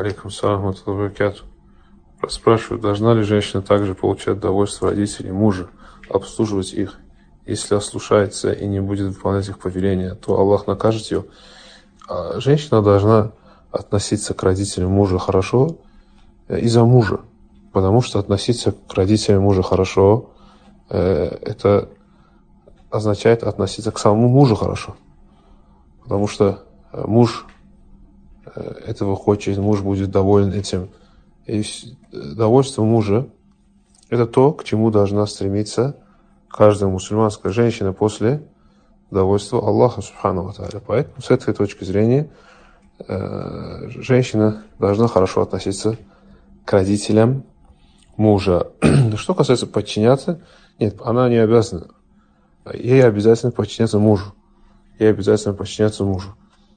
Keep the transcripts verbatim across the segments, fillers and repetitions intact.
Алейкум салам ва баракатух. Спрашивают, должна ли женщина также получать удовольствие родителей мужа, обслуживать их? Если ослушается и не будет выполнять их повеления, то Аллах накажет ее. А женщина должна относиться к родителям мужа хорошо из-за мужа. Потому что относиться к родителям мужа хорошо, это означает относиться к самому мужу хорошо. Потому что муж этого хочет, муж будет доволен этим. И довольство мужа – это то, к чему должна стремиться каждая мусульманская женщина после довольства Аллаха Субхану ва Тааля. Поэтому с этой точки зрения э, женщина должна хорошо относиться к родителям мужа. Что касается подчиняться, нет, она не обязана. Ей обязательно подчиняться мужу. Ей обязательно подчиняться мужу.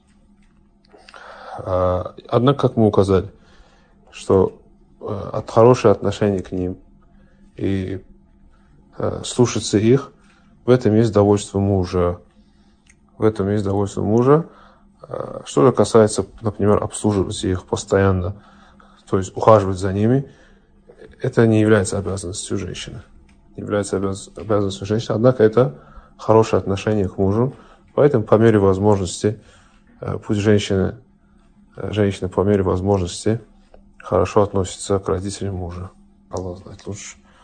Однако, как мы указали, что от хорошего отношения к ним и слушаться их, в этом есть довольство мужа. В этом есть довольство мужа. Что же касается, например, обслуживать их постоянно, то есть ухаживать за ними, это не является обязанностью женщины. Не является обязанностью женщины, однако это хорошее отношение к мужу. Поэтому по мере возможности, пусть женщины, женщины по мере возможности хорошо относятся к родителям мужа. Аллах знает лучше.